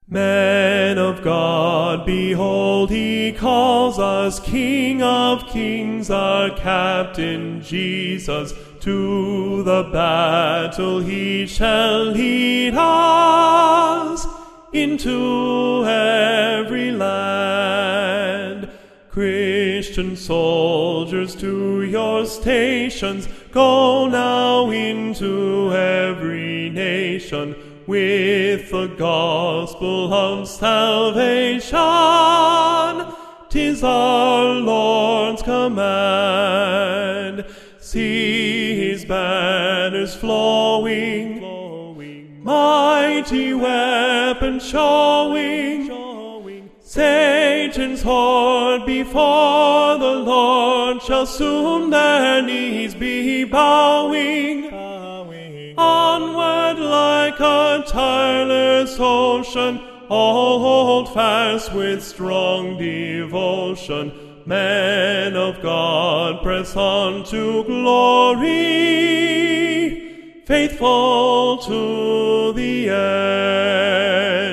Men of God, behold, he calls us, King of kings, our Captain Jesus. To the battle he shall lead us, into every land. Christian soldiers, to your stations, go now into every nation, with the gospel of salvation. 'Tis our Lord's command. See his banners flowing, mighty weapons showing. Satan's horde before the Lord shall soon their knees be bowing. Onward like a tireless ocean, all hold fast with strong devotion. Men of God, press on to glory, faithful to the end.